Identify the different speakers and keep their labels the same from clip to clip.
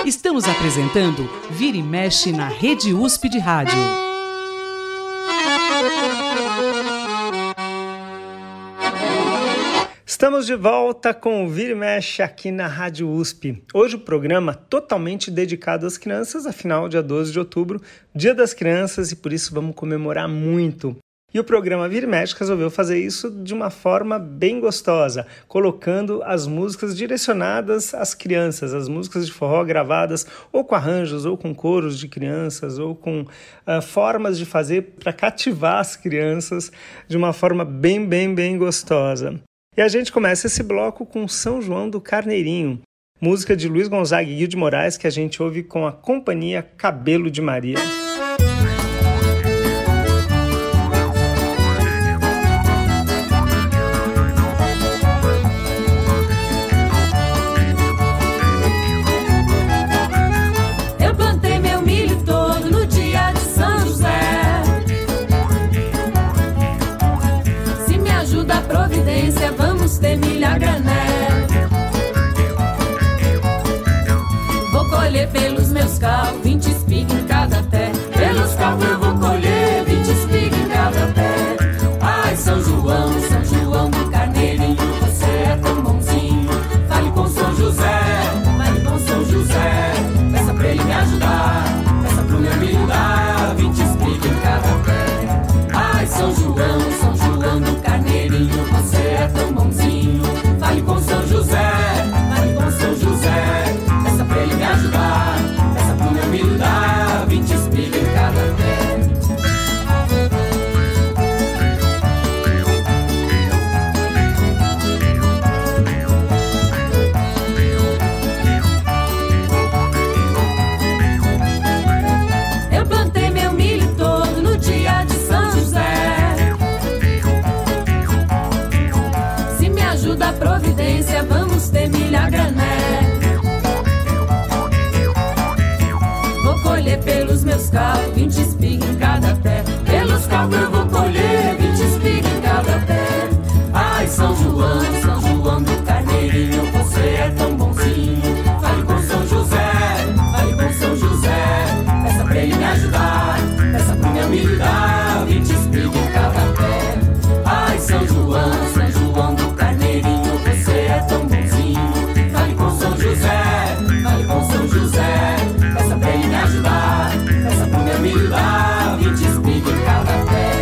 Speaker 1: Estamos apresentando Vira e Mexe na Rede USP de Rádio.
Speaker 2: Estamos de volta com o Vira e Mexe aqui na Rádio USP. Hoje o programa totalmente dedicado às crianças, afinal, dia 12 de outubro, Dia das Crianças, e por isso vamos comemorar muito. E o programa Vira e Mexe resolveu fazer isso de uma forma bem gostosa, colocando as músicas direcionadas às crianças, as músicas de forró gravadas ou com arranjos, ou com coros de crianças, ou com formas de fazer para cativar as crianças de uma forma bem gostosa. E a gente começa esse bloco com São João do Carneirinho, música de Luiz Gonzaga e Guilherme de Moraes, que a gente ouve com a companhia Cabelo de Maria.
Speaker 3: Vamos ter milha grané. Vou colher pelos meus cálculos 20 espigas em cada pé. Pelos cálculos eu vou colher 20 espigas em cada pé. Ai, São João do Carneirinho, você é tão bonzinho. Fale com São José, fale com São José. Peça pra ele me ajudar, peça pro meu milho dar 20 espigas em cada pé. Ai, São João do Carneirinho, você é tão bonzinho. Fale com São José, fale com São José. Peça pra ele me ajudar, peça pro meu milho dar 20 espigas em cada pé. Eu plantei meu milho todo no dia de São José. Se me ajuda a providência, vamos ter milha grané. Vou colher pelos meus cálculos 20 espigas em cada pé. Pelos cálculos eu vou colher 20 espigas em cada pé. Ai, São João do Carneirinho, você é tão bonzinho. Fale com São José, fale com São José. Peça pra ele me ajudar, peça pro meu milho dar 20 espigas em cada pé. Ai, São João do Carneirinho, você é tão bonzinho. Fale com São José, fale com São José. Peça pra ele me ajudar, peça pro meu milho dar 20 espigas em cada pé.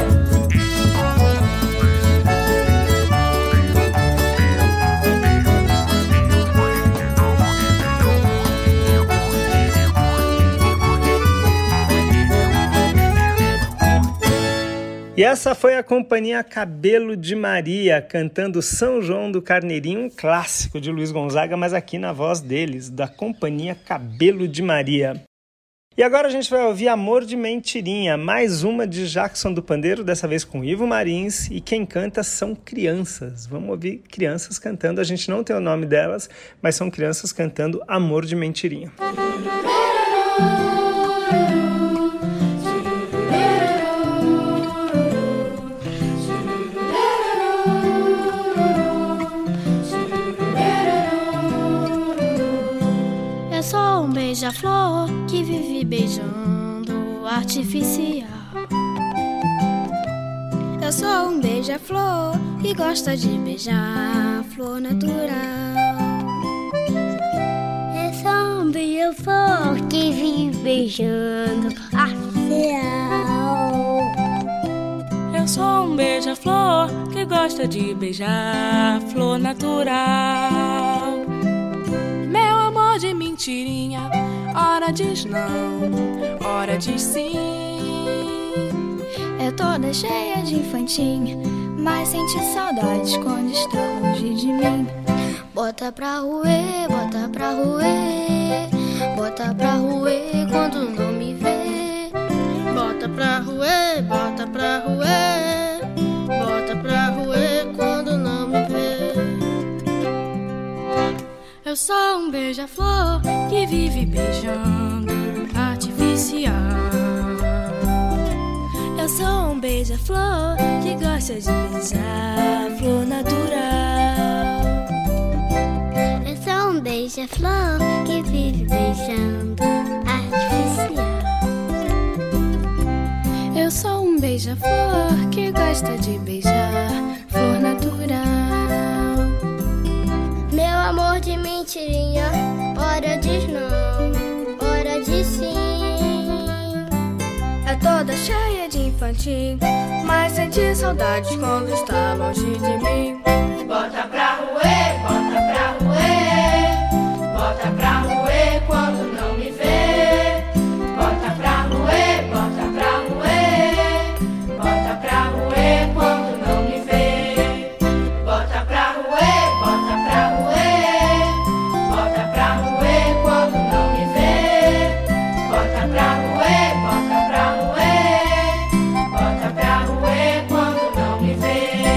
Speaker 2: E essa foi a companhia Cabelo de Maria, cantando São João do Carneirinho, um clássico de Luiz Gonzaga, mas aqui na voz deles, da companhia Cabelo de Maria. E agora a gente vai ouvir Amor de Mentirinha, mais uma de Jackson do Pandeiro, dessa vez com Ivo Marins, e quem canta são crianças. Vamos ouvir crianças cantando, a gente não tem o nome delas, mas são crianças cantando Amor de Mentirinha.
Speaker 4: Eu sou um beija-flor que vive beijando artificial. Eu sou um beija-flor que gosta de beijar flor natural.
Speaker 5: Eu sou um beija-flor que vive beijando artificial.
Speaker 6: Eu sou um beija-flor que gosta de beijar flor natural. Meu amor de mentirinha, ora diz não, ora diz sim.
Speaker 4: É toda cheia de infantinha, mas sente saudades quando está longe de mim. Bota pra roer, bota pra roer, bota pra roer quando não me vê. Bota pra roer, bota pra roer, bota pra roer quando não me vê. Eu sou um beija-flor que vive beijando artificial. Eu sou um beija-flor que gosta de beijar flor natural.
Speaker 5: Eu sou um beija-flor que vive beijando artificial.
Speaker 6: Eu sou um beija-flor que gosta de beijar flor natural.
Speaker 5: Meu amor de mentirinha, ora diz não, ora diz sim.
Speaker 6: É toda cheia de infantil, mas sente saudades quando está longe de mim.
Speaker 3: Bota pra roer, bota pra roer. Bota pra roer quando não me vê. Bota pra roer, bota pra roer. Bota pra roer quando não me vê. Bota pra roer, bota pra roer. Bota pra roer quando não me vê. Bota pra roer, bota pra roer. Bota pra roer quando não me vê.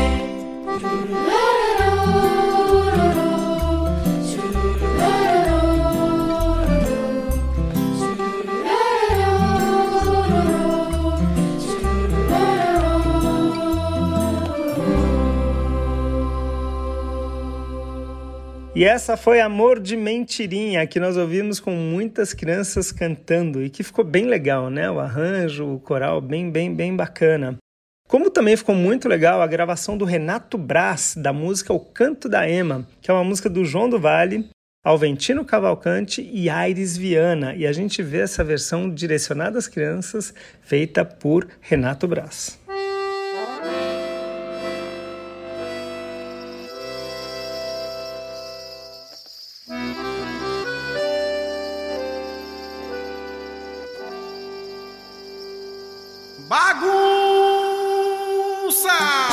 Speaker 2: E essa foi Amor de Mentirinha, que nós ouvimos com muitas crianças cantando e que ficou bem legal, né? O arranjo, o coral, bem bacana. Como também ficou muito legal a gravação do Renato Braz, da música O Canto da Ema, que é uma música do João do Vale, Alventino Cavalcante e Aires Viana. E a gente vê essa versão direcionada às crianças, feita por Renato Braz.
Speaker 7: Bagunça!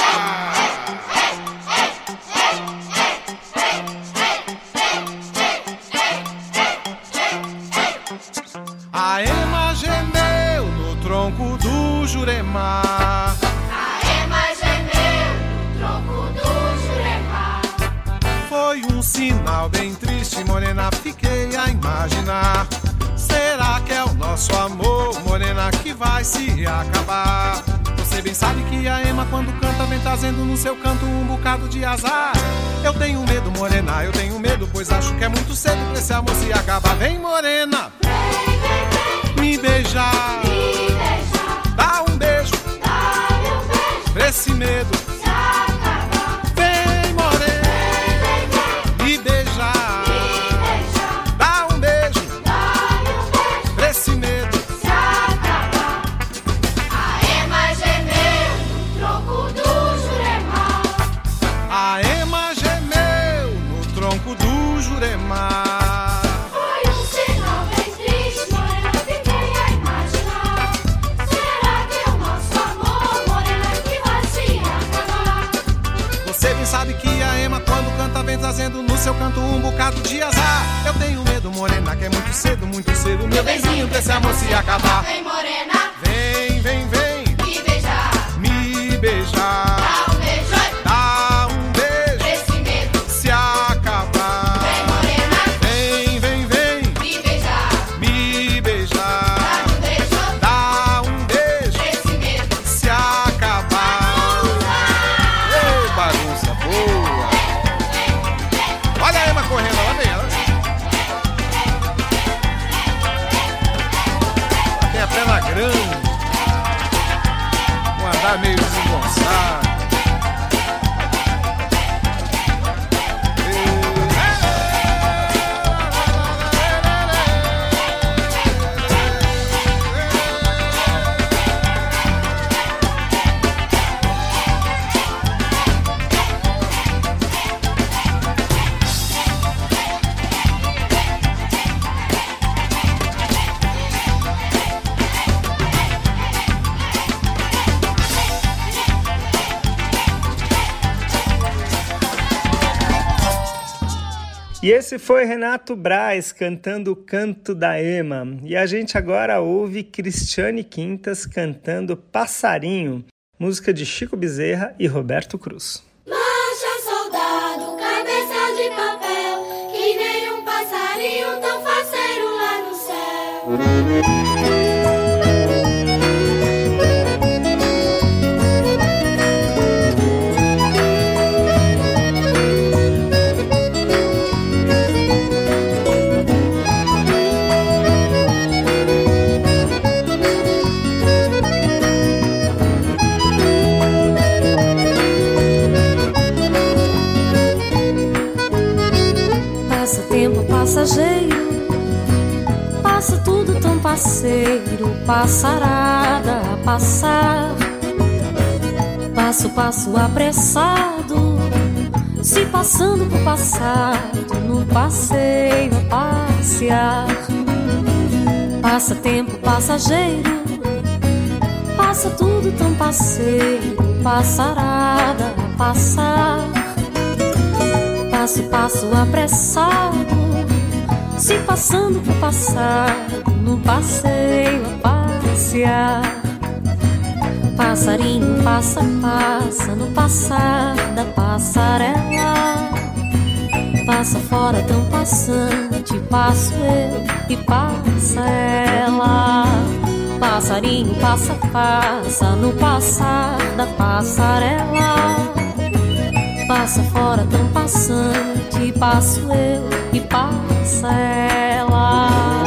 Speaker 7: A ema gemeu no tronco do Juremar.
Speaker 3: A ema gemeu no tronco do Juremar.
Speaker 7: Foi um sinal bem triste, morena, fiquei a imaginar. Será que é o nosso amor, morena, que vai se acabar? Você bem sabe que a ema quando canta vem trazendo no seu canto um bocado de azar. Eu tenho medo, morena, eu tenho medo, pois acho que é muito cedo pra esse amor se acabar. Vem, morena, me beijar, dá um beijo, pra esse medo se acabar. Vem, morena, me beijar, dá um beijo, pra esse medo
Speaker 3: se acabar. A ema gemeu no tronco do Juremar.
Speaker 7: A ema gemeu no tronco do Juremar.
Speaker 3: Foi um sinal bem triste, morena, fiquei a imaginar. Será que é o nosso amor, morena, que vai se acabar?
Speaker 7: Você bem sabe que a ema quando canta vem trazendo no seu canto um bocado de azar. Eu tenho medo, morena, que é muito cedo, meu benzinho, pra esse amor se acabar.
Speaker 3: Vem, morena,
Speaker 7: Vem, vem, vem,
Speaker 3: me beijar,
Speaker 7: me beijar,
Speaker 3: dá um beijo,
Speaker 7: dá um beijo,
Speaker 3: esse medo.
Speaker 7: se acabar.
Speaker 3: Vem, morena,
Speaker 7: Vem, vem, vem,
Speaker 3: me beijar,
Speaker 7: me beijar,
Speaker 3: dá um beijo,
Speaker 7: esse
Speaker 3: medo.
Speaker 7: se acabar. Ei, bagunça boa. Olha a ema correndo, lá vem ela. Tem a perna grande, um andar meio desengonçado.
Speaker 2: E esse foi Renato Braz cantando O Canto da Ema. E a gente agora ouve Cristiane Quintas cantando Passarinho, música de Chico Bezerra e Roberto Cruz.
Speaker 3: Marcha, soldado, cabeça de papel, que nem um passarinho tão faceiro lá no céu.
Speaker 8: Passa tempo passageiro, passa tudo tão passeiro, passarada a passar. Passo, passo apressado, se passando por passado, no passeio a passear. Passa tempo passageiro, passa tudo tão passeiro, passarada a passar. Passo, passo apressado, se passando por passado, no passeio a passear. Passarinho passa, passa no passar da passarela. Passa fora tão passante, passo eu e passa ela. Passarinho passa, passa no passar da passarela. Passa fora tão passante, passo eu e passa ela.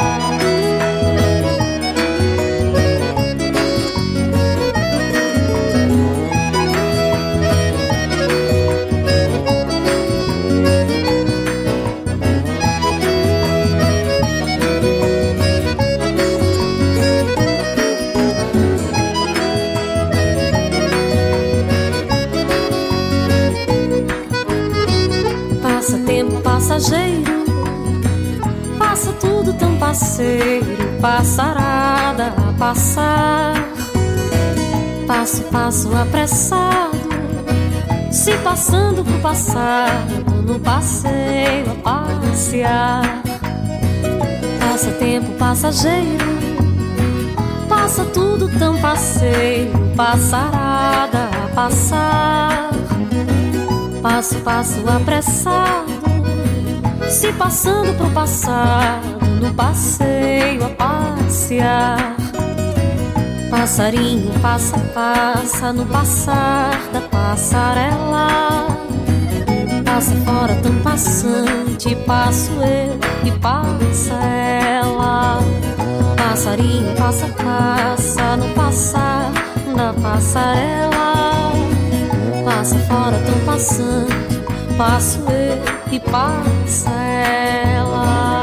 Speaker 8: Passa tempo passageiro, passa tudo tão passeiro, passarada a passar. Passo, passo apressado, se passando por passado, no passeio a passear. Passa tempo passageiro, passa tudo tão passeiro, passarada a passar. Passo, passo apressado, se passando pro passado, no passeio a passear. Passarinho passa, passa no passar da passarela. Passa fora tão passante, passo eu e passa ela. Passarinho passa, passa no passar da passarela. Passa fora tão passante, passo eu e passa ela.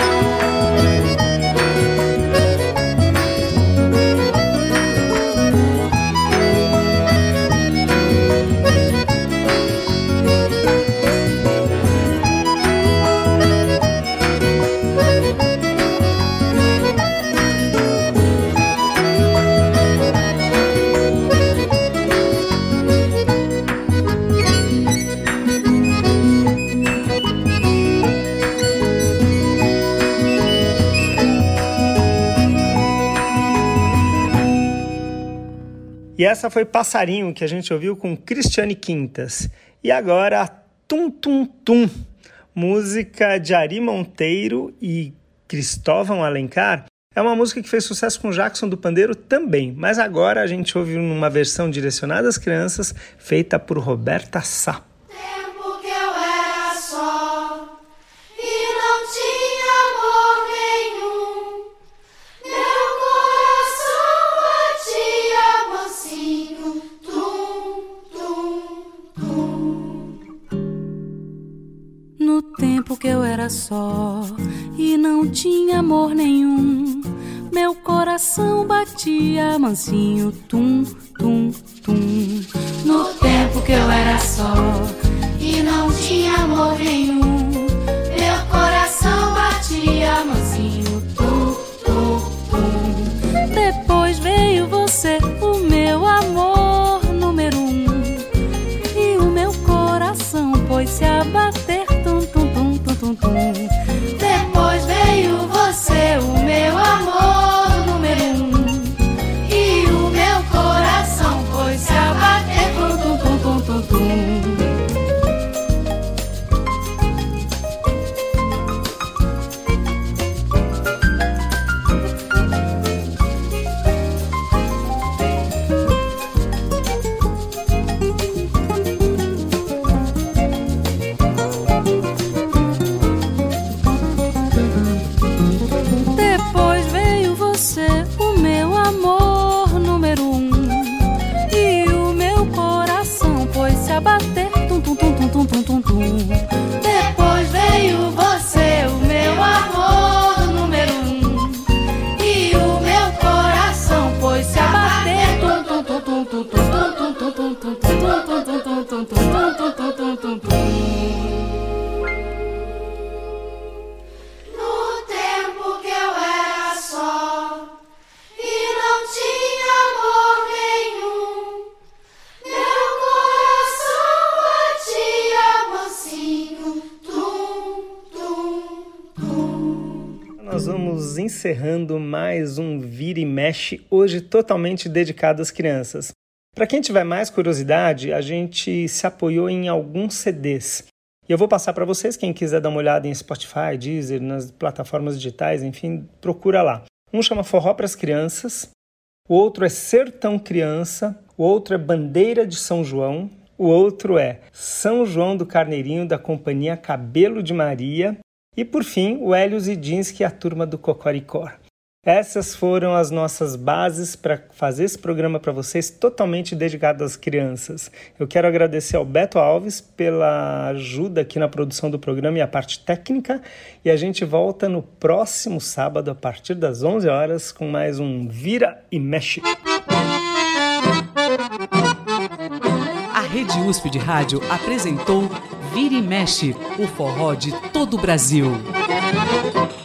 Speaker 2: E essa foi Passarinho, que a gente ouviu com Cristiane Quintas. E agora, Tum Tum Tum, música de Ari Monteiro e Cristóvão Alencar. É uma música que fez sucesso com Jackson do Pandeiro também, mas agora a gente ouve numa versão direcionada às crianças, feita por Roberta Sá.
Speaker 9: Tempo que eu era só e não tinha amor nenhum, meu coração batia mansinho, tum, tum, tum.
Speaker 10: No tempo que eu era só e não tinha amor nenhum, meu coração batia mansinho, tum, tum, tum. No tempo que eu era só
Speaker 9: e não tinha amor nenhum, meu coração batia mansinho, tum, tum, tum.
Speaker 10: Depois veio você, o meu amor número 1, e o meu coração pôs-se a bater, tum, tum, tum, tum, tum, tum.
Speaker 9: Depois veio você, o meu amor número 1, e o meu coração pôs-se a bater, tum, tum, tum, tum, tum, tum.
Speaker 2: nós vamos encerrando mais um Vira e Mexe, hoje totalmente dedicado às crianças. Para quem tiver mais curiosidade, a gente se apoiou em alguns CDs. E eu vou passar para vocês, quem quiser dar uma olhada em Spotify, Deezer, nas plataformas digitais, enfim, procura lá. Um chama Forró para as Crianças, o outro é Sertão Criança, o outro é Bandeira de São João, o outro é São João do Carneirinho, da companhia Cabelo de Maria, e por fim, o Hélio Zidinski e a turma do Cocoricó. Essas foram as nossas bases para fazer esse programa para vocês, totalmente dedicado às crianças. Eu quero agradecer ao Beto Alves pela ajuda aqui na produção do programa e a parte técnica. E a gente volta no próximo sábado, a partir das 11 horas, com mais um Vira e Mexe.
Speaker 1: A Rede USP de Rádio apresentou Vira e Mexe, o forró de todo o Brasil.